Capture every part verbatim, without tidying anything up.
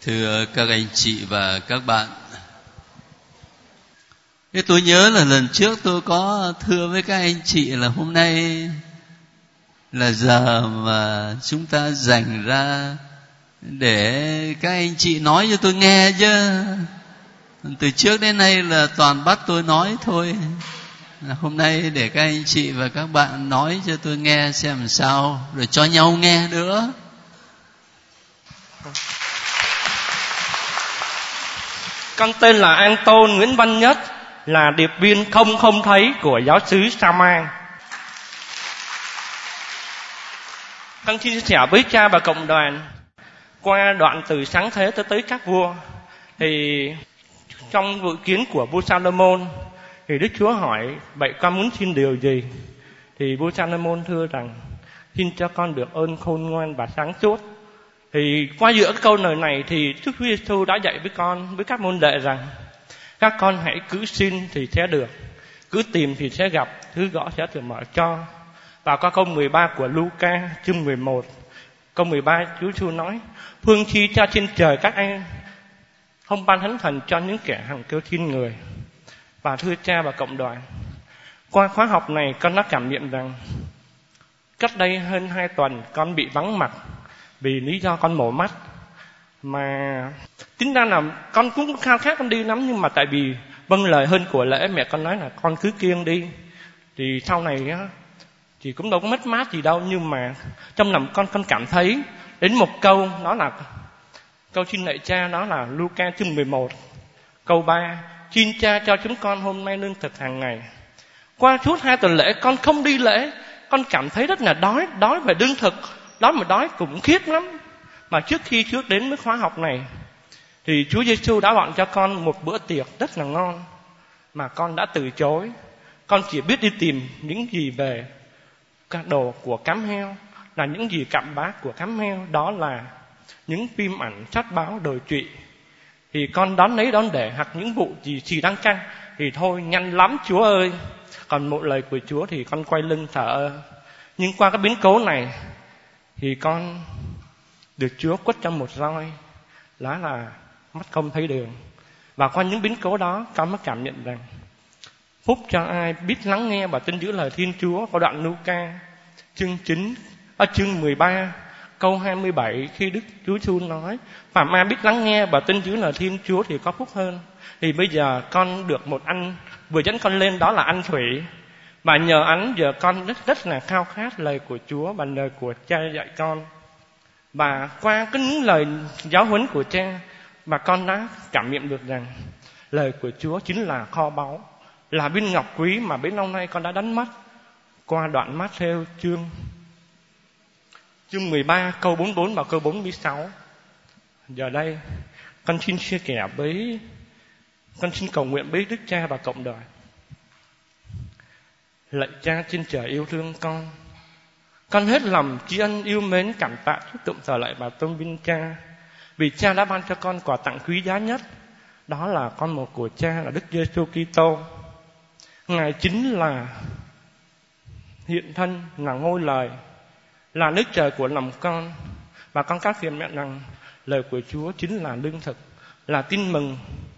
Thưa các anh chị và các bạn, thế tôi nhớ là lần trước tôi có thưa với các anh chị là hôm nay là giờ mà chúng ta dành ra để các anh chị nói cho tôi nghe chứ. Từ trước đến nay là toàn bắt tôi nói thôi. Hôm nay để các anh chị và các bạn nói cho tôi nghe xem sao, rồi cho nhau nghe nữa. Con tên là An Tôn Nguyễn Văn Nhất, là điệp viên không không thấy của giáo xứ Sa Man. Con xin chia sẻ với cha và cộng đoàn qua đoạn từ sáng thế tới tới các vua. Thì trong vụ kiến của vua Salomon thì Đức Chúa hỏi: vậy con muốn xin điều gì? Thì vua Salomon thưa rằng: xin cho con được ơn khôn ngoan và sáng suốt. Thì qua giữa cái câu lời này thì Đức Chúa Giêsu đã dạy với con, với các môn đệ rằng: các con hãy cứ xin thì sẽ được, cứ tìm thì sẽ gặp, cứ gõ sẽ được mở cho. Và qua câu mười ba của Luca chương mười một, câu mười ba, Chúa Giêsu nói: phương chi cha trên trời các anh không ban thánh thần cho những kẻ hằng kêu xin người. Và thưa cha và cộng đoàn, qua khóa học này con đã cảm nhận rằng cách đây hơn hai tuần con bị vắng mặt vì lý do con mổ mắt. Mà tính ra là con cũng khao khát con đi lắm, nhưng mà tại vì vâng lời hơn của lễ, mẹ con nói là con cứ kiêng đi. Thì sau này á thì cũng đâu có mất mát gì đâu, nhưng mà trong lòng con con cảm thấy đến một câu, đó là câu xin lạy cha, đó là Luca chương mười một câu ba: xin cha cho chúng con hôm nay lương thực hàng ngày. Qua suốt hai tuần lễ con không đi lễ, con cảm thấy rất là đói, đói về lương thực, đói mà đói cũng khiếp lắm. Mà trước khi trước đến với khóa học này thì Chúa Giêsu đã gọi cho con một bữa tiệc rất là ngon, mà con đã từ chối. Con chỉ biết đi tìm những gì về các đồ của cám heo, là những gì cặm bã của cám heo, đó là những phim ảnh sách báo đồi trụy. Thì con đón lấy đón để, hoặc những vụ gì xì đăng căng thì thôi nhanh lắm Chúa ơi. Còn một lời của Chúa thì con quay lưng thờ ơ. Nhưng qua cái biến cố này thì con được Chúa quất cho một roi, đó là mắt không thấy đường. Và qua những biến cố đó con mới cảm nhận rằng phúc cho ai biết lắng nghe và tin giữ lời Thiên Chúa. Có đoạn Luca chương chín, à, chương mười ba câu hai mươi bảy, khi Đức Chúa Giêsu nói: phàm ai biết lắng nghe và tin giữ lời Thiên Chúa thì có phúc hơn. Thì bây giờ con được một anh vừa dẫn con lên, đó là anh Thủy. Và nhờ anh giờ con rất rất là khao khát lời của Chúa và lời của cha dạy con. Và qua cái những lời giáo huấn của cha, mà con đã cảm nhận được rằng lời của Chúa chính là kho báu, là viên ngọc quý mà bấy lâu nay con đã đánh mất. Qua đoạn Mát-thêu chương chương mười ba câu bốn mươi bốn và câu bốn mươi sáu, giờ đây con xin chia sẻ với con xin cầu nguyện với Đức Cha và cộng đoàn. Lạy Cha trên trời yêu thương con, con hết lòng tri ân yêu mến cảm tạ chúc tụng thờ lạy và tôn vinh Cha, vì Cha đã ban cho con quà tặng quý giá nhất, đó là con một của Cha là Đức Giêsu Kitô. Ngài chính là hiện thân, là ngôi lời, là nước trời của lòng con. Và con các phiền mẹ rằng lời của Chúa chính là lương thực, là tin mừng,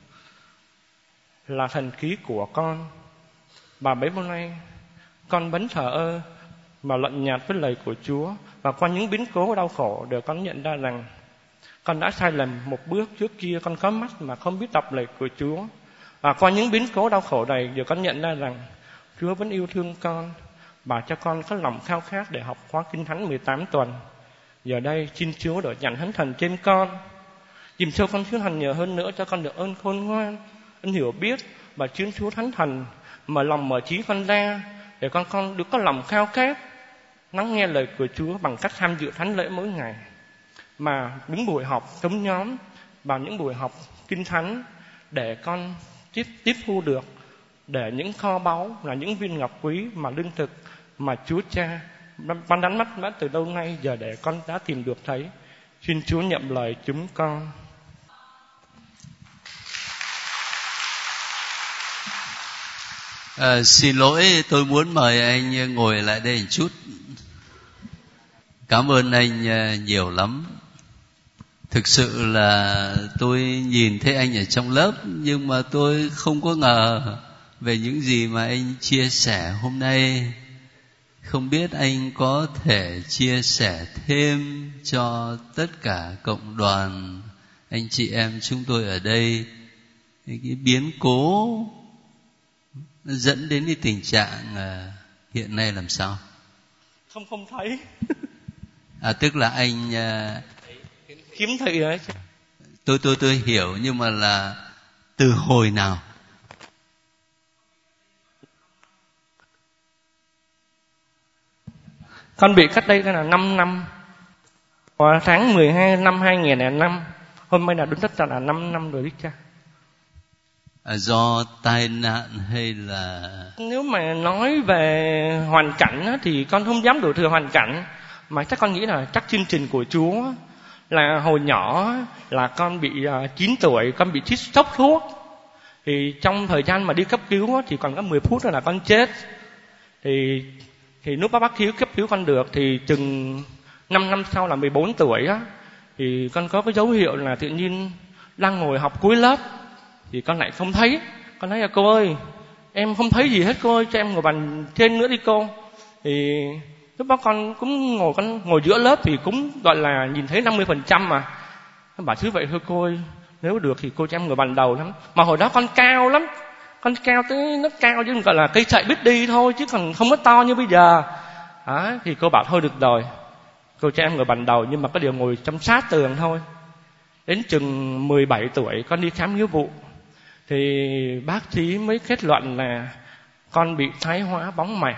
là thần khí của con. Và bấy lâu nay con vẫn thờ ơ và lạnh nhạt với lời của Chúa. Và qua những biến cố đau khổ đều con nhận ra rằng con đã sai lầm một bước. Trước kia con có mắt mà không biết đọc lời của Chúa. Và qua những biến cố đau khổ này đều con nhận ra rằng Chúa vẫn yêu thương con và cho con có lòng khao khát để học khóa Kinh Thánh mười tám tuần. Giờ đây xin Chúa đổi nhận thánh thần trên con, dìm sâu con Chúa Thần nhiều hơn nữa, cho con được ơn khôn ngoan, ơn hiểu biết và chuyên Chúa Thánh Thần mở lòng mở trí con ra, để con con được có lòng khao khát lắng nghe lời của Chúa bằng cách tham dự thánh lễ mỗi ngày, mà những buổi học chống nhóm và những buổi học Kinh Thánh để con tiếp tiếp thu được, để những kho báu là những viên ngọc quý mà lương thực mà Chúa Cha ban đánh mắt đã từ lâu nay, giờ để con đã tìm được thấy. Xin Chúa nhậm lời chúng con. À, xin lỗi, tôi muốn mời anh ngồi lại đây một chút. Cảm ơn anh nhiều lắm. Thực sự là tôi nhìn thấy anh ở trong lớp, nhưng mà tôi không có ngờ về những gì mà anh chia sẻ hôm nay. Không biết anh có thể chia sẻ thêm cho tất cả cộng đoàn anh chị em chúng tôi ở đây cái biến cố nó dẫn đến cái tình trạng hiện nay làm sao? Không không thấy. À, tức là anh khiếm thị đấy. Tôi tôi tôi hiểu, nhưng mà là từ hồi nào? Con bị cách đây là năm năm. Vào tháng mười hai năm hai nghìn lẻ năm. Hôm nay là đúng tất là năm năm rồi đấy cha. À, do tai nạn hay là... Nếu mà nói về hoàn cảnh á, thì con không dám đổ thừa hoàn cảnh. Mà chắc con nghĩ là chắc chương trình của Chúa là hồi nhỏ là con bị uh, chín tuổi, con bị chích sốc thuốc. Thì trong thời gian mà đi cấp cứu á, thì còn có mười phút là con chết. Thì thì lúc bác cứu cấp cứu con được thì chừng năm năm sau là mười bốn tuổi á, thì con có cái dấu hiệu là tự nhiên đang ngồi học cuối lớp thì con lại không thấy. Con nói là cô ơi, em không thấy gì hết cô ơi, cho em ngồi bàn trên nữa đi cô. Thì lúc đó con cũng ngồi con ngồi giữa lớp thì cũng gọi là nhìn thấy năm mươi phần trăm mà. Con bảo chứ vậy thôi cô ơi, nếu được thì cô cho em ngồi bàn đầu lắm. Mà hồi đó con cao lắm, con cao tới nó cao chứ gọi là cây chạy biết đi thôi, chứ còn không có to như bây giờ. À, thì cô bảo thôi được rồi, cô cho em ngồi bàn đầu, nhưng mà có điều ngồi chăm sát tường thôi. Đến chừng mười bảy tuổi con đi khám nghĩa vụ thì bác sĩ mới kết luận là con bị thoái hóa bóng mạch.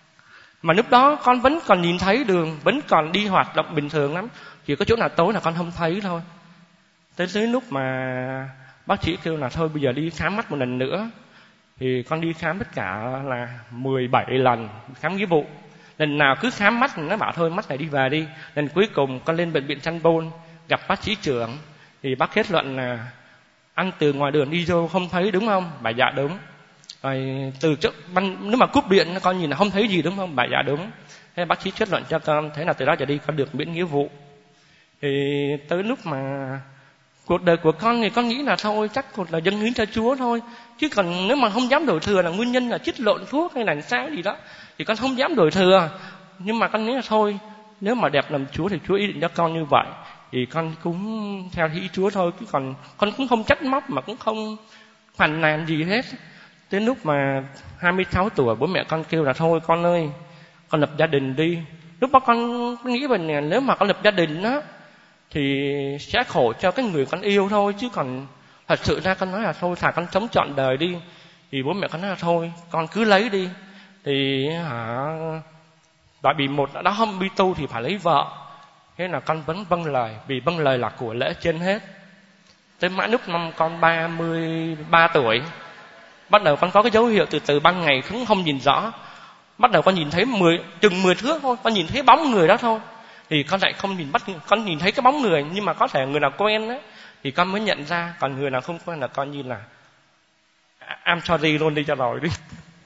Mà lúc đó con vẫn còn nhìn thấy đường, vẫn còn đi hoạt động bình thường lắm, chỉ có chỗ nào tối là con không thấy thôi. Tới tới lúc mà bác sĩ kêu là thôi bây giờ đi khám mắt một lần nữa, thì con đi khám tất cả là mười bảy lần khám nghĩa vụ. Lần nào cứ khám mắt nó bảo thôi mắt này đi về đi. Lần cuối cùng con lên bệnh viện Sanh Pôn gặp bác sĩ trưởng, thì bác kết luận là anh từ ngoài đường đi vô không thấy đúng không? Bà dạ đúng. Rồi từ trước nếu mà cúp điện con nhìn là không thấy gì đúng không? Bà dạ đúng. Thế bác sĩ kết luận cho con, thế là từ đó trở đi con được miễn nghĩa vụ. Thì tới lúc mà cuộc đời của con thì con nghĩ là thôi chắc cuộc là dâng hiến cho Chúa thôi, chứ còn nếu mà không dám đổ thừa là nguyên nhân là chích lộn thuốc hay là sao gì đó thì con không dám đổ thừa. Nhưng mà con nghĩ là thôi, nếu mà đẹp làm Chúa thì Chúa ý định cho con như vậy thì con cũng theo ý Chúa thôi, chứ còn con cũng không trách móc mà cũng không phàn nàn gì hết. Đến lúc mà hai mươi sáu tuổi bố mẹ con kêu là thôi con ơi, con lập gia đình đi. Lúc đó con nghĩ về nếu mà con lập gia đình á thì sẽ khổ cho cái người con yêu thôi, chứ còn thật sự ra con nói là thôi thà con sống trọn đời đi. Thì bố mẹ con nói là thôi con cứ lấy đi. Thì hả, tại vì một đã không đi tu thì phải lấy vợ, thế là con vẫn vâng lời, vì vâng lời là của lễ trên hết. Tới mãi lúc năm con ba mươi ba tuổi, bắt đầu con có cái dấu hiệu từ từ ban ngày cũng không nhìn rõ, bắt đầu con nhìn thấy mười chừng mười thước thôi, con nhìn thấy bóng người đó thôi. Thì con lại không nhìn bắt con nhìn thấy cái bóng người, nhưng mà có thể người nào quen á thì con mới nhận ra, còn người nào không quen là coi như là I'm sorry luôn đi cho rồi đi.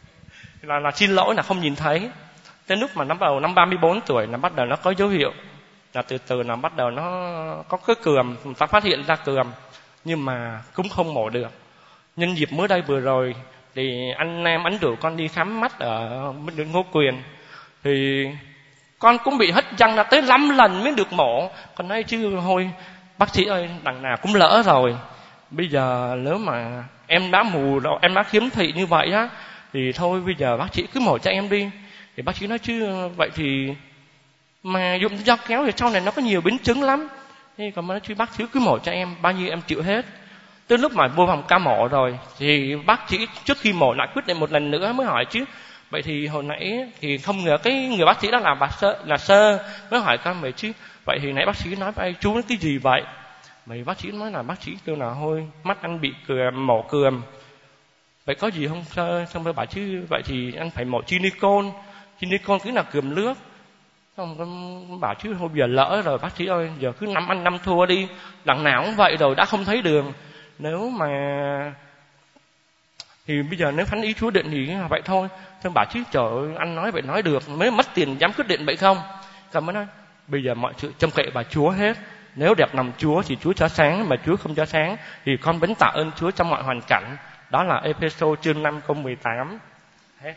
là là xin lỗi là không nhìn thấy. Tới lúc mà nó bắt đầu năm ba mươi bốn tuổi là bắt đầu nó có dấu hiệu, là từ từ là bắt đầu nó có cái cườm, người ta phát hiện ra cườm nhưng mà cũng không mổ được. Nhân dịp mới đây vừa rồi thì anh em ấn rủ con đi khám mắt ở Ngô Quyền, thì con cũng bị hất răng là tới năm lần mới được mổ. Con nói chứ thôi bác sĩ ơi, đằng nào cũng lỡ rồi, bây giờ nếu mà em đã mù rồi, em đã khiếm thị như vậy á, thì thôi bây giờ bác sĩ cứ mổ cho em đi. Thì bác sĩ nói chứ vậy thì mà dụng dao kéo thì sau này nó có nhiều biến chứng lắm. Thế còn nói chứ bác sĩ cứ mổ cho em, bao nhiêu em chịu hết. Tới lúc mà vô phòng ca mổ rồi thì bác sĩ trước khi mổ lại quyết định một lần nữa mới hỏi chứ vậy thì hồi nãy thì không ngờ cái người bác sĩ đó là bà sơ, là sơ mới hỏi con vậy chứ vậy thì nãy bác sĩ nói với chú nói cái gì vậy? Vậy bác sĩ nói là bác sĩ kêu là thôi mắt anh bị cườm, mổ cườm. Vậy có gì không sơ? Xong rồi bảo chứ vậy thì anh phải mổ silicon, silicon cứ là cườm nước. Xong con bảo chứ thôi giờ lỡ rồi bác sĩ ơi, giờ cứ năm ăn năm thua đi, đằng nào cũng vậy rồi, đã không thấy đường. Nếu mà thì bây giờ nếu phán ý Chúa định thì vậy thôi. Tôi bảo chứ trời ơi, anh nói vậy nói được, mới mất tiền dám quyết định vậy không? Còn mới nói bây giờ mọi sự trông cậy vào Chúa hết. Nếu đẹp lòng Chúa thì Chúa cho sáng, mà Chúa không cho sáng thì con vẫn tạ ơn Chúa trong mọi hoàn cảnh. Đó là Ê-phê-sô chương năm câu mười tám. Hết.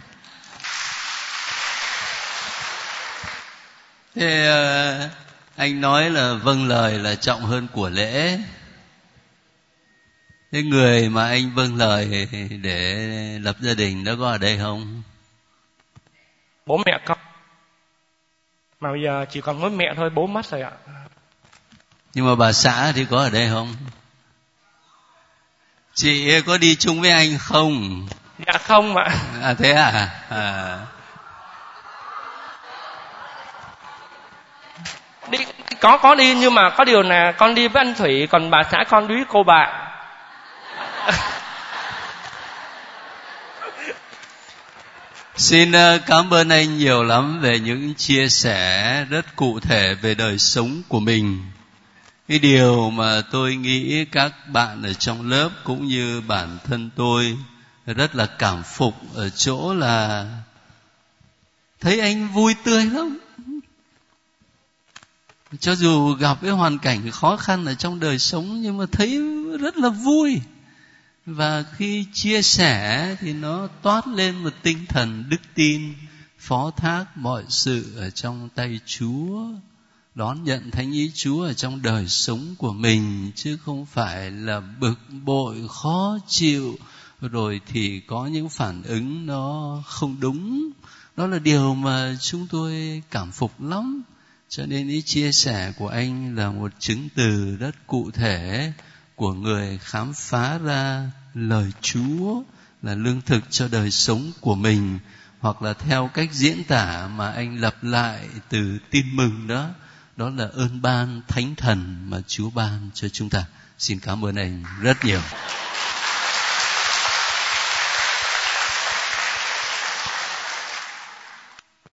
Thế uh, anh nói là vâng lời là trọng hơn của lễ. Thế người mà anh vâng lời để lập gia đình đó có ở đây không? Bố mẹ con. Mà bây giờ chỉ còn mỗi mẹ thôi, bố mất rồi ạ. Nhưng mà bà xã thì có ở đây không? Chị có đi chung với anh không? Dạ không ạ. À thế à? À. Đi, có có đi, nhưng mà có điều là con đi với anh Thủy, còn bà xã con đi với cô bạn. Xin cảm ơn anh nhiều lắm về những chia sẻ rất cụ thể về đời sống của mình. Cái điều mà tôi nghĩ các bạn ở trong lớp cũng như bản thân tôi rất là cảm phục ở chỗ là thấy anh vui tươi lắm. Cho dù gặp cái hoàn cảnh khó khăn ở trong đời sống nhưng mà thấy rất là vui. Và khi chia sẻ thì nó toát lên một tinh thần đức tin, phó thác mọi sự ở trong tay Chúa, đón nhận thánh ý Chúa ở trong đời sống của mình, chứ không phải là bực bội, khó chịu, rồi thì có những phản ứng nó không đúng. Đó là điều mà chúng tôi cảm phục lắm. Cho nên ý chia sẻ của anh là một chứng từ rất cụ thể của người khám phá ra lời Chúa là lương thực cho đời sống của mình, hoặc là theo cách diễn tả mà anh lặp lại từ tin mừng đó, đó là ơn ban thánh thần mà Chúa ban cho chúng ta. Xin cảm ơn anh rất nhiều.